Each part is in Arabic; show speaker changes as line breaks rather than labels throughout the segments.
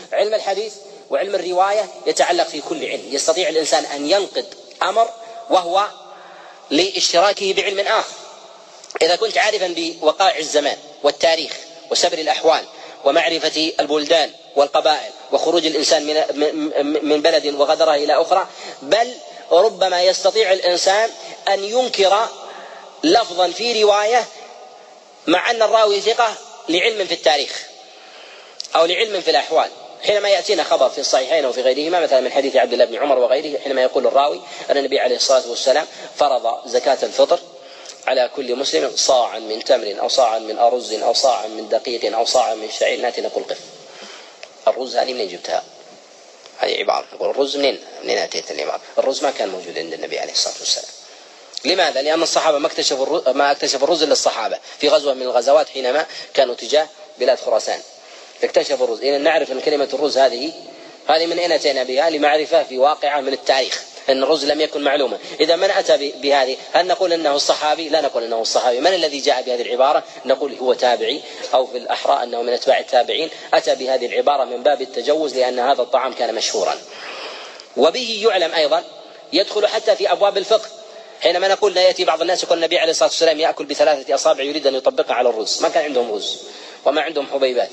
علم الحديث وعلم الرواية يتعلق في كل علم. يستطيع الإنسان أن ينقد أمر وهو لاشتراكه بعلم آخر. إذا كنت عارفا بوقائع الزمان والتاريخ وسبر الأحوال ومعرفة البلدان والقبائل وخروج الإنسان من بلد وغدره إلى أخرى، بل ربما يستطيع الإنسان أن ينكر لفظا في رواية مع أن الراوي ثقة لعلم في التاريخ أو لعلم في الأحوال. حينما يأتينا خبر في الصحيحين وفي غيرهما مثلا من حديث عبد الله بن عمر وغيره، حينما يقول الراوي أن النبي عليه الصلاة والسلام فرض زكاة الفطر على كل مسلم صاعا من تمر أو صاعا من أرز أو صاعا من دقيق أو صاعا من شعير، نأتي نقول قف، الرز هذه منين جبتها؟ هذه عبارة، نقول الرز منين أتيت العبارة؟ الرز ما كان موجود عند النبي عليه الصلاة والسلام. لماذا؟ لأن الصحابة ما اكتشفوا الرز إلا الصحابة في غزوة من الغزوات حينما كانوا تجاه بلاد خراسان اكتشفوا الرز. إذا نعرف أن كلمة الرز هذه من أين أتينا بها؟ لمعرفة في واقعة من التاريخ أن الرز لم يكن معلوما. إذا من أتى بهذه هل نقول أنه الصحابي؟ لا نقول أنه الصحابي. من الذي جاء بهذه العبارة؟ نقول هو تابعي، أو في الأحرى أنه من أتباع التابعين، أتى بهذه العبارة من باب التجوز لأن هذا الطعام كان مشهورا. وبه يعلم أيضا يدخل حتى في أبواب الفقه. حينما نقول لا يأتي بعض الناس يقول النبي عليه الصلاة والسلام يأكل ب3 أصابع يريد أن يطبقها على الرز، ما كان عندهم رز وما عندهم حبيبات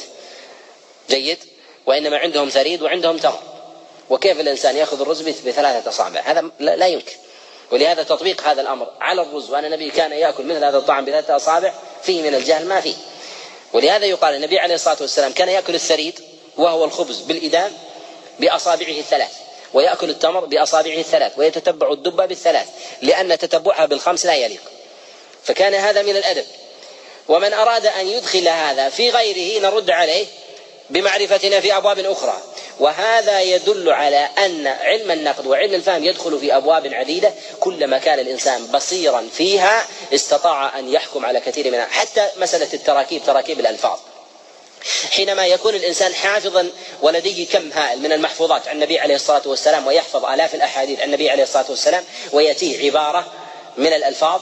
جيد، وإنما عندهم ثريد وعندهم تمر، وكيف الإنسان يأخذ الرز ب3 أصابع؟ هذا لا يمكن. ولهذا تطبيق هذا الأمر على الرز وأن النبي كان يأكل مثل هذا الطعام ب3 أصابع فيه من الجهل ما فيه. ولهذا يقال النبي عليه الصلاة والسلام كان يأكل الثريد وهو الخبز بالإدام بأصابعه 3، ويأكل التمر بأصابعه 3، ويتتبع الدبة بال3، لأن تتبعها بال5 لا يليق. فكان هذا من الأدب. ومن أراد أن يدخل هذا في غيره نرد عليه بمعرفتنا في أبواب أخرى. وهذا يدل على أن علم النقد وعلم الفهم يدخل في أبواب عديدة، كلما كان الإنسان بصيرا فيها استطاع أن يحكم على كثير منها. حتى مسألة التراكيب، تراكيب الألفاظ، حينما يكون الإنسان حافظا ولديه كم هائل من المحفوظات عن النبي عليه الصلاة والسلام، ويحفظ آلاف الأحاديث عن النبي عليه الصلاة والسلام، ويأتيه عبارة من الألفاظ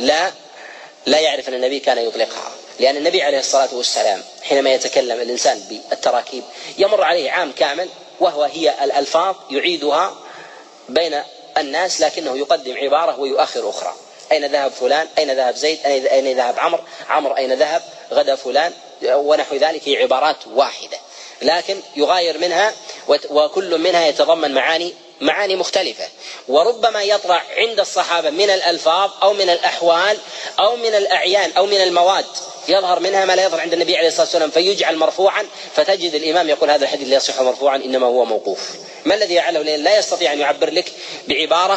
لا يعرف أن النبي كان يطلقها. لأن النبي عليه الصلاة والسلام حينما يتكلم الإنسان بالتراكيب يمر عليه عام كامل هي الألفاظ يعيدها بين الناس، لكنه يقدم عبارة ويؤخر أخرى. أين ذهب فلان؟ أين ذهب زيد؟ أين ذهب عمرو أين ذهب؟ غدا فلان، ونحو ذلك. هي عبارات واحدة لكن يغاير منها، وكل منها يتضمن معاني مختلفة. وربما يطرأ عند الصحابة من الألفاظ أو من الأحوال أو من الأعيان أو من المواد يظهر منها ما لا يظهر عند النبي عليه الصلاة والسلام فيجعل مرفوعا، فتجد الإمام يقول هذا الحديث لا يصح مرفوعا إنما هو موقوف. ما الذي يعله؟ لا يستطيع أن يعبر لك بعبارة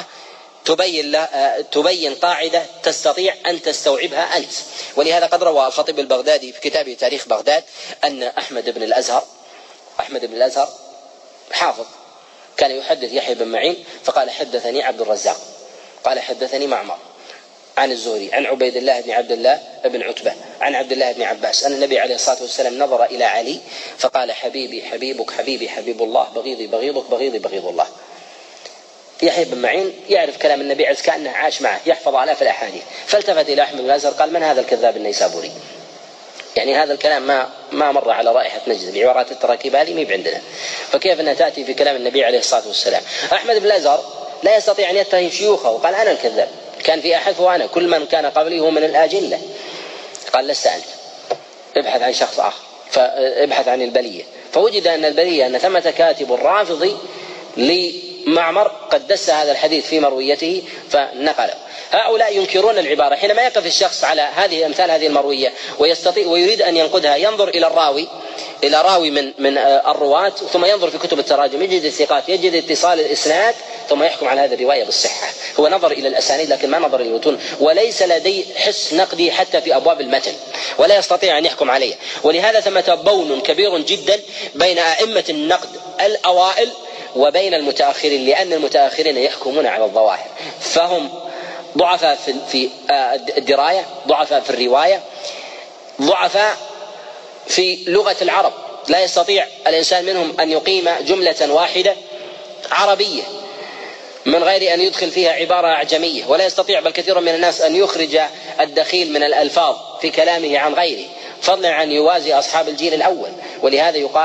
تبين قاعدة تستطيع أن تستوعبها أنت. ولهذا قد روى الخطيب البغدادي في كتابه تاريخ بغداد أن أحمد بن الأزهر حافظ كان يحدث يحيى بن معين فقال حدثني عبد الرزاق قال حدثني معمر عن الزهري عن عبيد الله بن عبد الله بن عتبة عن عبد الله بن عباس أن النبي عليه الصلاة والسلام نظر إلى علي فقال حبيبي حبيبك، حبيبي حبيب الله، بغيضي بغيضك، بغيضي بغيض الله. يحيى بن معين يعرف كلام النبي عليه الصلاة والسلام كأنه عاش معه، يحفظ آلاف الأحاديث. فالتفت إلى أحمد بن الأزهر قال من هذا الكذاب النيسابوري؟ يعني هذا الكلام ما مر على رائحة نجد، بعبارات التراكيب هذه ما عندنا، فكيف أنها تأتي في كلام النبي عليه الصلاة والسلام؟ أحمد بن الأزهر لا يستطيع أن يتهم شيوخه وقال أنا الكذاب، كان في أحد وأنا كل من كان قبلي هو من الآجلة. قال لست أنت، ابحث عن شخص آخر، فابحث عن البلية. فوجد أن البلية أن ثمة كاتب رافضي لمعمر قد دس هذا الحديث في مرويته فنقله. هؤلاء ينكرون العبارة. حينما يقف الشخص على هذه أمثال هذه المروية ويريد أن ينقدها ينظر إلى راوي من الرواة، ثم ينظر في كتب التراجم يجد الثقات، يجد اتصال الإسناد، ثم يحكم على هذه الرواية بالصحة. هو نظر إلى الأسانيد لكن ما نظر إلى المتون، وليس لديه حس نقدي حتى في أبواب المتن، ولا يستطيع أن يحكم عليه. ولهذا ثمة بون كبير جدا بين أئمة النقد الأوائل وبين المتأخرين، لأن المتأخرين يحكمون على الظواهر، فهم ضعفاء في الدراية، ضعفاء في الرواية، ضعفاء في لغة العرب. لا يستطيع الإنسان منهم أن يقيم جملة واحدة عربية من غير أن يدخل فيها عبارة أعجمية، ولا يستطيع بل كثير من الناس أن يخرج الدخيل من الألفاظ في كلامه عن غيره، فضلا عن يوازي أصحاب الجيل الأول. ولهذا يقال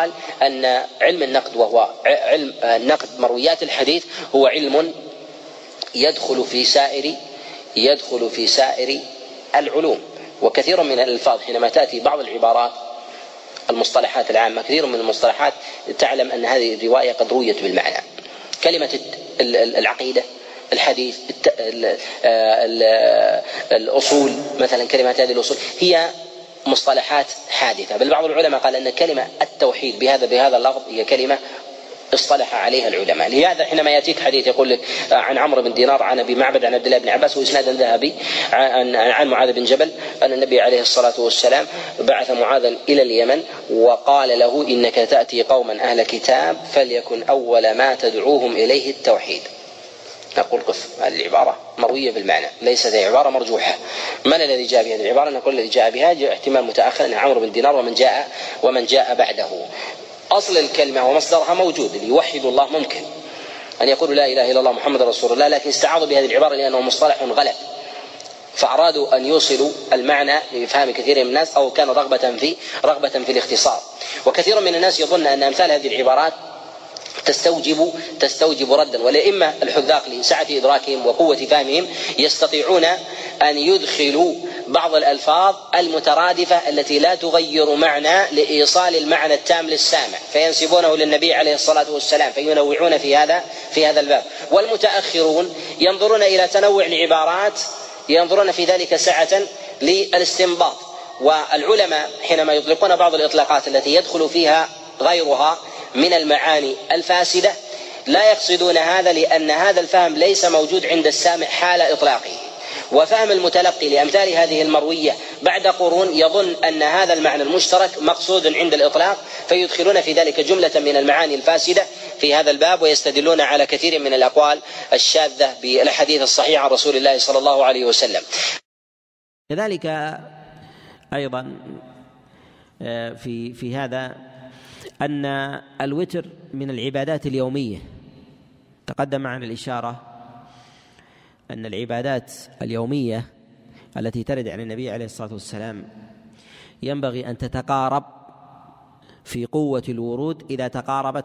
أن علم النقد وهو علم نقد مرويات الحديث هو علم يدخل في سائر العلوم. وكثير من الألفاظ حينما تأتي بعض العبارات المصطلحات العامة، كثير من المصطلحات تعلم أن هذه الرواية قد رويت بالمعنى. كلمة العقيدة، الحديث، الأصول مثلا، كلمات هذه الأصول هي مصطلحات حادثة. بل بعض العلماء قال أن كلمة التوحيد بهذا اللفظ هي كلمة اصطلح عليها العلماء. لهذا حينما يأتيك حديث يقول لك عن عمرو بن دينار عن أبي معبد عن عبد الله بن عباس وإسناد ذهبي عن معاذ بن جبل أن النبي عليه الصلاة والسلام بعث معاذا إلى اليمن وقال له إنك تأتي قوما أهل كتاب فليكن أول ما تدعوهم إليه التوحيد. نقول قف، هذه العبارة مروية بالمعنى، ليست عبارة مرجوحة. من الذي جاء بهذه العبارة؟ نقول الذي جاء بها جاء احتمال متأخر أن عمرو بن دينار ومن جاء بعده. أصل الكلمة ومصدرها موجود، اللي يوحد الله ممكن أن يقول لا إله إلا الله محمد رسول الله، لكن استعاضوا بهذه العبارة لأنه مصطلح غلط، فأرادوا أن يوصلوا المعنى لإفهام كثير من الناس، أو كان رغبة في الاختصار. وكثير من الناس يظن أن أمثال هذه العبارات تستوجب ردا، والأئمة الحذاق لسعة إدراكهم وقوة فهمهم يستطيعون أن يدخلوا بعض الألفاظ المترادفة التي لا تغير معنى لإيصال المعنى التام للسامع، فينسبونه للنبي عليه الصلاة والسلام، فينوعون في هذا الباب. والمتأخرون ينظرون إلى تنوع العبارات، ينظرون في ذلك سعة للاستنباط. والعلماء حينما يطلقون بعض الإطلاقات التي يدخل فيها غيرها من المعاني الفاسدة لا يقصدون هذا، لأن هذا الفهم ليس موجود عند السامع حال إطلاقه. وفهم المتلقي لأمثال هذه المروية بعد قرون يظن أن هذا المعنى المشترك مقصود عند الإطلاق، فيدخلون في ذلك جملة من المعاني الفاسدة في هذا الباب، ويستدلون على كثير من الأقوال الشاذة بالأحاديث الصحيحة عن رسول الله صلى الله عليه وسلم.
كذلك أيضا في هذا أن الوتر من العبادات اليومية. تقدم معنا الإشارة أن العبادات اليومية التي ترد عن النبي عليه الصلاة والسلام ينبغي أن تتقارب في قوة الورود إذا تقاربت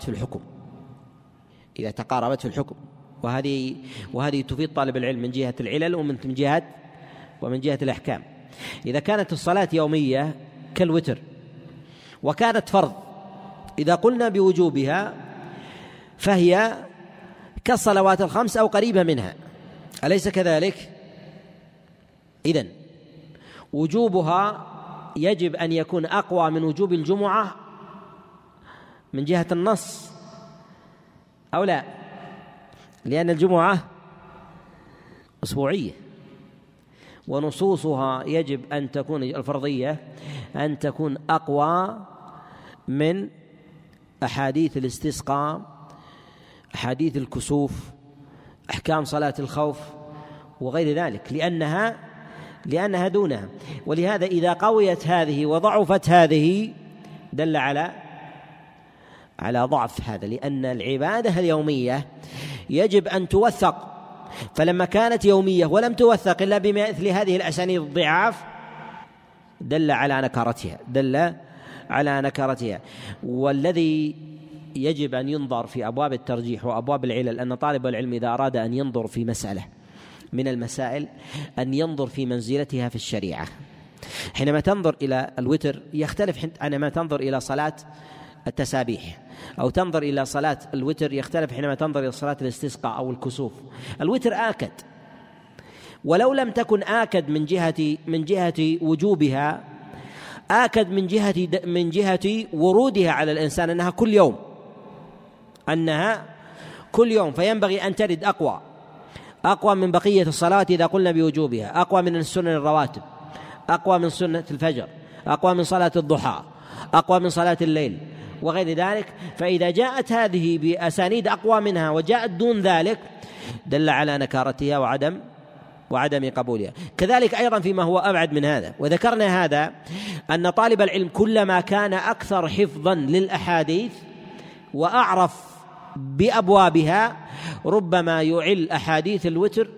في الحكم، وهذه تفيد طالب العلم من جهة العلل ومن جهة الأحكام. إذا كانت الصلاة يومية كالوتر وكانت فرض، إذا قلنا بوجوبها فهي كالصلوات الخمس أو قريبة منها، أليس كذلك؟ إذن وجوبها يجب أن يكون أقوى من وجوب الجمعة من جهة النص أو لا؟ لأن الجمعة أسبوعية، ونصوصها يجب أن تكون الفرضية أن تكون أقوى من أحاديث الاستسقاء، أحاديث الكسوف، أحكام صلاة الخوف وغير ذلك، لأنها دونها. ولهذا إذا قويت هذه وضعفت هذه دل على ضعف هذا، لأن العبادة اليومية يجب أن توثق، فلما كانت يومية ولم توثق إلا بمثل هذه الأسانيد الضعاف دل على نكرتها. والذي يجب أن ينظر في أبواب الترجيح وأبواب العلل أن طالب العلم إذا أراد أن ينظر في مسألة من المسائل أن ينظر في منزلتها في الشريعة. حينما تنظر إلى الوتر يختلف حينما تنظر إلى صلاة التسابيح، أو تنظر إلى صلاة الوتر يختلف حينما تنظر إلى صلاة الاستسقاء أو الكسوف. الوتر آكد، ولو لم تكن آكد من جهة وجوبها، آكد من جهة ورودها على الإنسان أنها كل يوم، فينبغي أن ترد أقوى من بقية الصلوات إذا قلنا بوجوبها، أقوى من السنن الرواتب، أقوى من سنة الفجر، أقوى من صلاة الضحى، أقوى من صلاة الليل وغير ذلك. فإذا جاءت هذه بأسانيد أقوى منها وجاءت دون ذلك دل على نكارتها وعدم قبولها. كذلك أيضا فيما هو أبعد من هذا، وذكرنا هذا أن طالب العلم كلما كان أكثر حفظا للأحاديث وأعرف بأبوابها ربما يعل أحاديث الوتر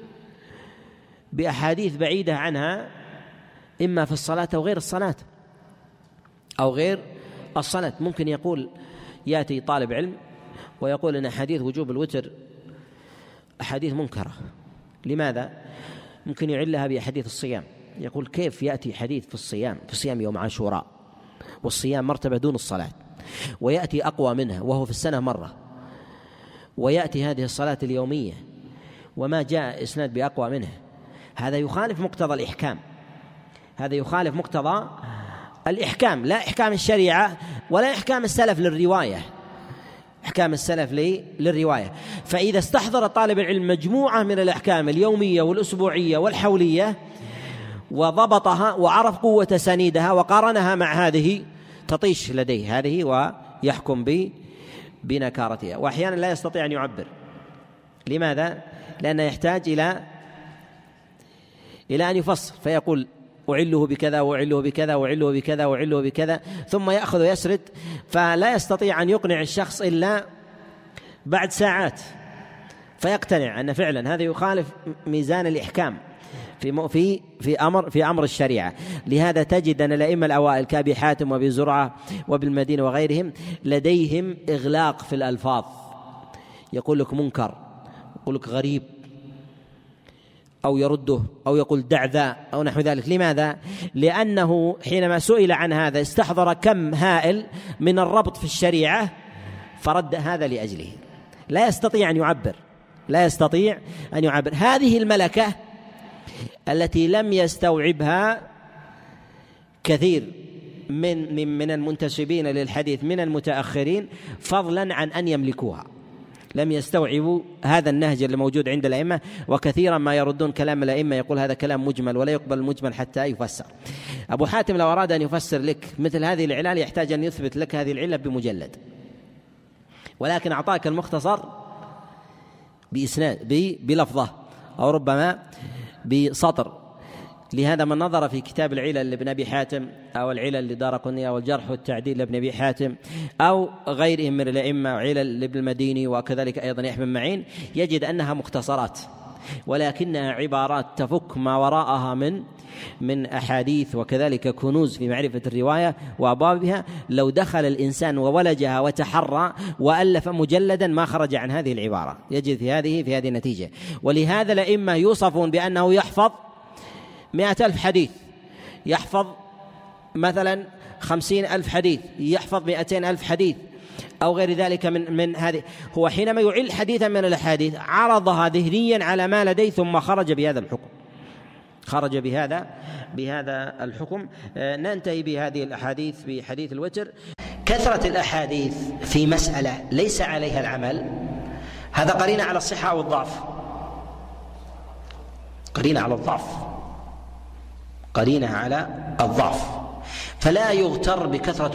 بأحاديث بعيدة عنها، إما في الصلاة أو غير الصلاة الصلاة. ممكن يقول يأتي طالب علم ويقول إن حديث وجوب الوتر أحاديث منكرة. لماذا؟ ممكن يعلها بأحاديث الصيام، يقول كيف يأتي حديث في الصيام يوم عاشوراء، والصيام مرتبة دون الصلاة، ويأتي أقوى منها وهو في السنة مرة، ويأتي هذه الصلاة اليومية وما جاء إسناد بأقوى منها. هذا يخالف مقتضى الإحكام، هذا يخالف مقتضى الإحكام، لا إحكام الشريعة ولا إحكام السلف للرواية، إحكام السلف للرواية. فإذا استحضر طالب العلم مجموعة من الأحكام اليومية والأسبوعية والحولية وضبطها وعرف قوة سنيدها وقارنها مع هذه تطيش لديه هذه ويحكم بنكارتها. وأحيانا لا يستطيع أن يعبر. لماذا؟ لأنه يحتاج إلى أن يفصل، فيقول أعله بكذا وأعله بكذا وأعله بكذا وأعله بكذا، ثم يأخذ ويسرد، فلا يستطيع أن يقنع الشخص إلا بعد ساعات، فيقتنع أن فعلا هذا يخالف ميزان الإحكام في أمر الشريعة. لهذا تجد أن الأئمة الأوائل كأبي حاتم وأبي زرعة وبالمدينة وغيرهم لديهم إغلاق في الألفاظ، يقول لك منكر، يقول لك غريب، أو يرده، أو يقول دع ذا أو نحو ذلك. لماذا؟ لأنه حينما سئل عن هذا استحضر كم هائل من الربط في الشريعة فرد هذا لأجله، لا يستطيع أن يعبر. هذه الملكة التي لم يستوعبها كثير من المنتسبين للحديث من المتأخرين، فضلا عن أن يملكوها، لم يستوعبوا هذا النهج اللي موجود عند الأئمة. وكثيرا ما يردون كلام الأئمة، يقول هذا كلام مجمل ولا يقبل المجمل حتى يفسر. أبو حاتم لو أراد أن يفسر لك مثل هذه العلال يحتاج أن يثبت لك هذه العلة بمجلد، ولكن أعطاك المختصر بإسناد بلفظة أو ربما بسطر. لهذا من نظر في كتاب العلل لابن أبي حاتم أو العلل لدارقطني أو الجرح والتعديل لابن أبي حاتم أو غيرهم من الأئمة، علل لابن المديني وكذلك أيضا يحيى بن معين، يجد أنها مختصرات، ولكنها عبارات تفك ما وراءها من أحاديث وكذلك كنوز في معرفة الرواية وأبوابها. لو دخل الإنسان وولجها وتحرى وألف مجلدا ما خرج عن هذه العبارة، يجد في هذه النتيجة. ولهذا الأئمة يوصفون بأنه يحفظ 100,000 حديث، يحفظ مثلا 50,000 حديث، يحفظ 200,000 حديث أو غير ذلك من هذه. هو حينما يعل حديثا من الأحاديث عرضها ذهنيا على ما لديه ثم خرج بهذا الحكم. ننتهي بهذه الأحاديث بحديث الوتر. كثرة الأحاديث في مسألة ليس عليها العمل هذا قرينة على الصحة أو الضعف، قرينة على الضعف، فلا يغتر بكثرة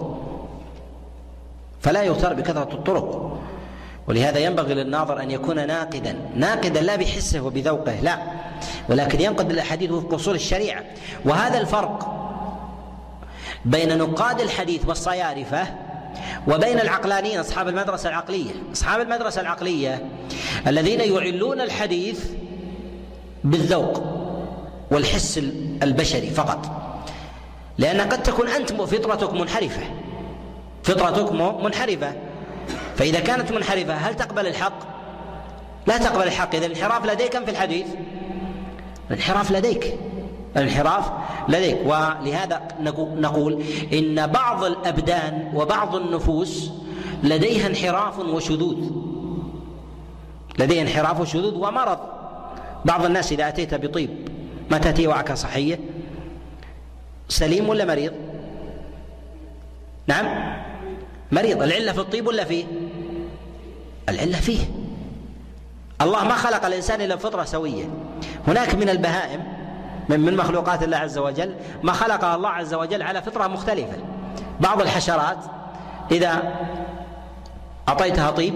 الطرق. ولهذا ينبغي للناظر أن يكون ناقدا لا بحسه وبذوقه، لا، ولكن ينقد الأحاديث وفق أصول الشريعة. وهذا الفرق بين نقاد الحديث والصيارفة وبين العقلانيين أصحاب المدرسة العقلية الذين يعلون الحديث بالذوق والحس البشري فقط، لأن قد تكون أنت فطرتك منحرفة، فإذا كانت منحرفة هل تقبل الحق؟ لا تقبل الحق. إذا الانحراف لديك في الحديث، الانحراف لديك. ولهذا نقول إن بعض الأبدان وبعض النفوس لديها انحراف وشذوذ ومرض. بعض الناس إذا أتيت بطيب ما تأتي وعكة صحية، سليم ولا مريض؟ نعم مريض. العلة في الطيب ولا فيه؟ العلة فيه. الله ما خلق الإنسان إلا بفطرة سوية. هناك من البهائم من مخلوقات الله عز وجل ما خلقها الله عز وجل على فطرة مختلفة. بعض الحشرات إذا أعطيتها طيب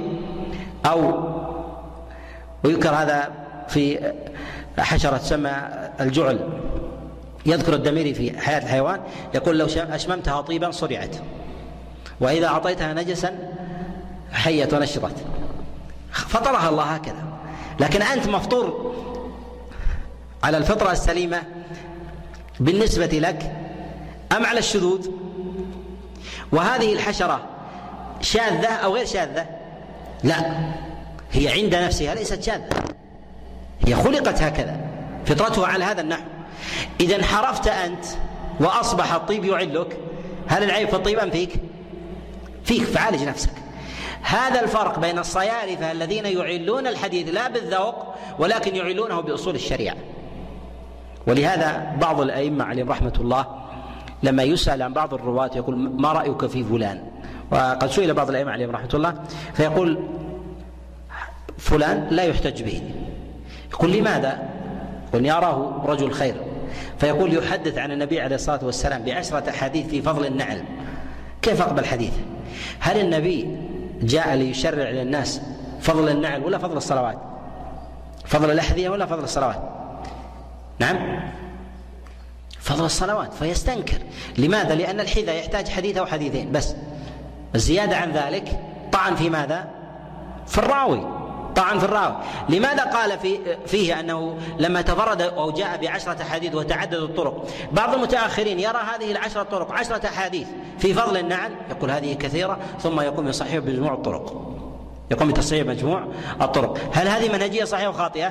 ويذكر هذا في حشرة تسمى الجعل، يذكر الدميري في حياة الحيوان يقول لو أشممتها طيبا صرعت، وإذا أعطيتها نجسا حيت ونشطت. فطرها الله هكذا. لكن أنت مفطور على الفطرة السليمة بالنسبة لك أم على الشذوذ؟ وهذه الحشرة شاذة أو غير شاذة؟ لا، هي عند نفسها ليست شاذة، هي خلقت هكذا، فطرتها على هذا النحو. إذا انحرفت أنت وأصبح الطيب يعلك، هل العيب في الطيب أم فيك؟ فيك، فعالج نفسك. هذا الفرق بين الصيارفة الذين يعلون الحديث لا بالذوق ولكن يعلونه بأصول الشريعة. ولهذا بعض الأئمة عليهم رحمة الله لما يسأل عن بعض الرواة يقول: ما رأيك في فلان؟ وقد سئل بعض الأئمة عليهم رحمة الله فيقول: فلان لا يحتج به. يقول: لماذا؟ يقول: يراه رجل خير. فيقول: يحدث عن النبي عليه الصلاة والسلام ب10 أحاديث في فضل النعل. كيف أقبل حديثه؟ هل النبي جاء ليشرع للناس فضل النعل ولا فضل الصلوات؟ فضل الأحذية ولا فضل الصلوات؟ نعم، فضل الصلوات. فيستنكر. لماذا؟ لأن الحذاء يحتاج حديث أو حديثين بس، الزيادة عن ذلك طعن في ماذا؟ في الراوي، طعن في الراوي. لماذا قال فيه أنه لما تفرد أو جاء ب10 أحاديث وتعدد الطرق؟ بعض المتأخرين يرى هذه ال10 طرق 10 أحاديث في فضل النعل، يقول هذه كثيرة، ثم يقوم يصحح بمجموع الطرق، يقوم بتصحيح مجموع الطرق. هل هذه منهجية صحيحة وخاطئة؟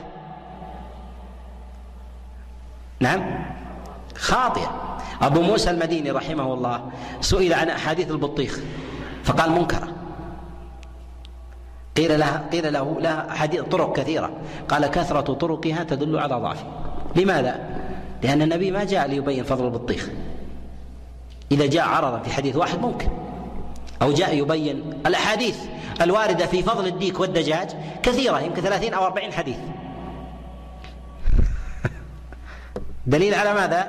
نعم، خاطئة. أبو موسى المديني رحمه الله سئل عن أحاديث البطيخ فقال: منكرة. قيل له لها حديث طرق كثيرة، قال: كثرة طرقها تدل على ضعفها. لماذا؟ لأن النبي ما جاء ليبين فضل البطيخ. إذا جاء عرضا في حديث واحد ممكن، أو جاء يبين الأحاديث الواردة في فضل الديك والدجاج كثيرة، يمكن 30 أو 40 حديث. دليل على ماذا؟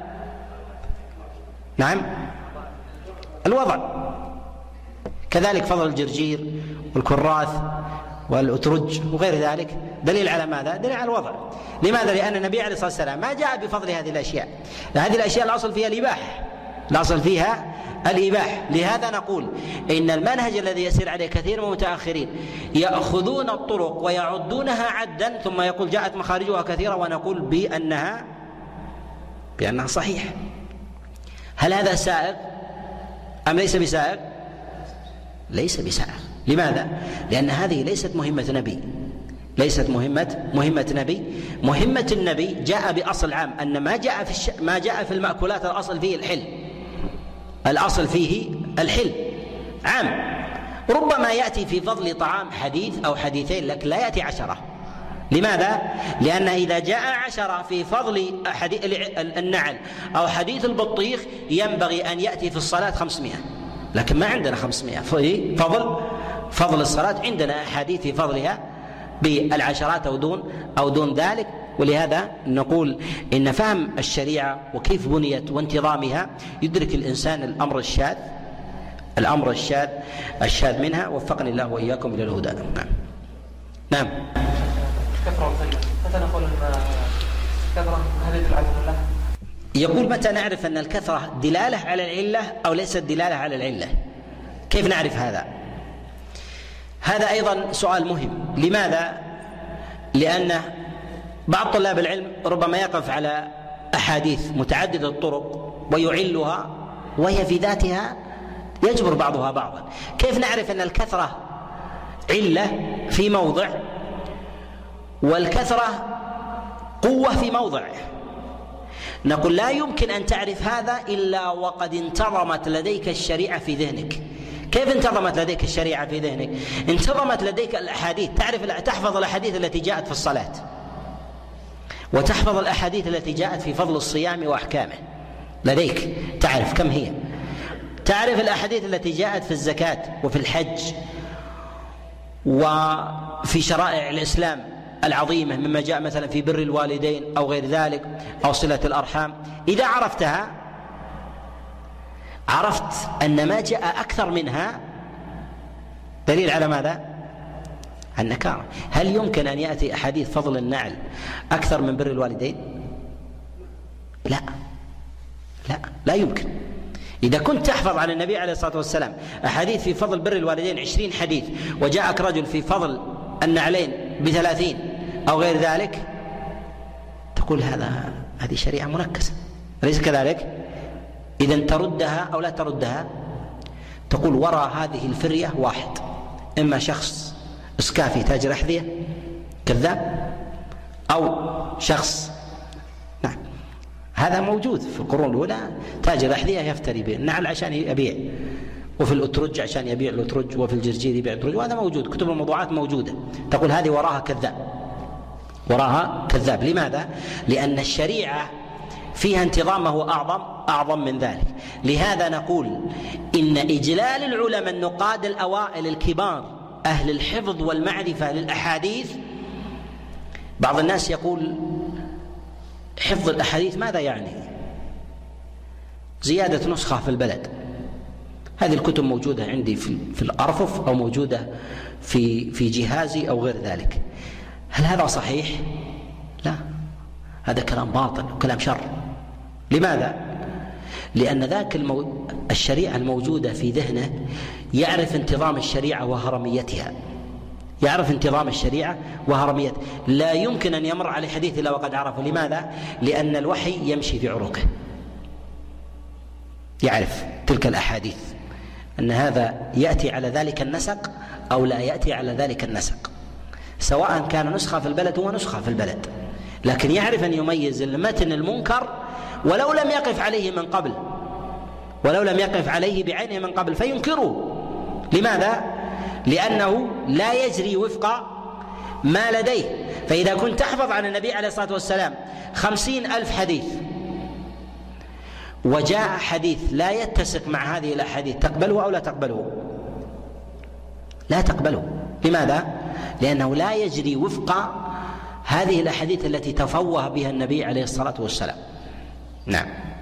نعم، الوضع. كذلك فضل الجرجير والكراث والأترج وغير ذلك دليل على ماذا؟ دليل على الوضع. لماذا؟ لأن النبي عليه الصلاة والسلام ما جاء بفضل هذه الأشياء. هذه الأشياء الأصل فيها الإباحة، الأصل فيها الإباحة. لهذا نقول إن المنهج الذي يسير عليه كثير من المتأخرين يأخذون الطرق ويعدونها عدا ثم يقول جاءت مخارجها كثيرة ونقول بأنها صحيح. هل هذا سائغ أم ليس بسائغ؟ ليس بسائغ. لماذا؟ لأن هذه ليست مهمة نبي، ليست مهمة نبي. مهمة النبي جاء بأصل عام أن ما جاء في المأكولات الأصل فيه الحل، الأصل فيه الحل عام. ربما يأتي في فضل طعام حديث أو حديثين لك لا يأتي 10. لماذا؟ لأن إذا جاء 10 في فضل النعل أو حديث البطيخ ينبغي أن يأتي في الصلاة 500، لكن ما عندنا 500 في فضل الصلاة. عندنا أحاديث في فضلها بالعشرات أو دون ذلك. ولهذا نقول إن فهم الشريعة وكيف بنيت وانتظامها يدرك الإنسان الأمر الشاذ منها. وفقني الله وإياكم إلى الهدى. نعم.
متى نقول الكثرة هل يدل على العلة؟
يقول: متى نعرف أن الكثرة دلالة على العلة أو ليست دلالة على العلة؟ كيف نعرف هذا؟ هذا أيضا سؤال مهم. لماذا؟ لأن بعض طلاب العلم ربما يقف على أحاديث متعددة الطرق ويعلها وهي في ذاتها يجبر بعضها بعضا. كيف نعرف أن الكثرة علة في موضع والكثرة قوة في موضع؟ نقول: لا يمكن أن تعرف هذا إلا وقد انتظمت لديك الشريعة في ذهنك. كيف انتظمت لديك الشريعة في ذهنك؟ انتظمت لديك الأحاديث، تحفظ الأحاديث التي جاءت في الصلاة، وتحفظ الأحاديث التي جاءت في فضل الصيام وأحكامه لديك، تعرف كم هي، تعرف الأحاديث التي جاءت في الزكاة وفي الحج وفي شرائع الإسلام العظيمة مما جاء مثلا في بر الوالدين أو غير ذلك أو صلة الأرحام. إذا عرفتها عرفت أن ما جاء أكثر منها دليل على ماذا؟ النكارة. هل يمكن أن يأتي أحاديث فضل النعل أكثر من بر الوالدين؟ لا يمكن. إذا كنت تحفظ عن النبي عليه الصلاة والسلام أحاديث في فضل بر الوالدين 20 حديث وجاءك رجل في فضل النعلين ب30 أو غير ذلك، تقول هذه شريعة منكسة، أليس كذلك؟ إذن تردها أو لا تردها؟
تقول وراء هذه الفرية واحد، إما شخص إسكافي تاجر أحذية كذاب، أو شخص نعم هذا موجود في القرون الأولى، تاجر أحذية يفتري به النعل عشان يبيع، وفي الأترج عشان يبيع الأترج، وفي الجرجير يبيع الأترج، وهذا موجود، كتب الموضوعات موجودة. تقول هذه وراها كذاب، وراها كذاب. لماذا؟ لأن الشريعة فيها انتظام هو أعظم من ذلك. لهذا نقول إن إجلال العلماء النقاد الأوائل الكبار أهل الحفظ والمعرفة للأحاديث، بعض الناس يقول حفظ الأحاديث ماذا يعني؟ زيادة نسخة في البلد. هذه الكتب موجودة عندي في الأرفف أو موجودة في جهازي أو غير ذلك. هل هذا صحيح؟ لا، هذا كلام باطل وكلام شر. لماذا؟ لأن ذاك الشريعة الموجودة في ذهنه يعرف انتظام الشريعة وهرميتها، يعرف انتظام الشريعة وهرميتها، لا يمكن أن يمر على حديث إلا وقد عرفه. لماذا؟ لأن الوحي يمشي في عروقه، يعرف تلك الأحاديث أن هذا يأتي على ذلك النسق أو لا يأتي على ذلك النسق، سواء كان نسخة في البلد هو نسخة في البلد، لكن يعرف أن يميز المتن المنكر ولو لم يقف عليه من قبل، ولو لم يقف عليه بعينه من قبل فينكره. لماذا؟ لأنه لا يجري وفق ما لديه. فإذا كنت تحفظ عن النبي عليه الصلاة والسلام 50,000 حديث وجاء حديث لا يتسق مع هذه الأحاديث، تقبله أو لا تقبله؟ لا تقبله. لماذا؟ لأنه لا يجري وفق هذه الأحاديث التي تفوه بها النبي عليه الصلاة والسلام. نعم.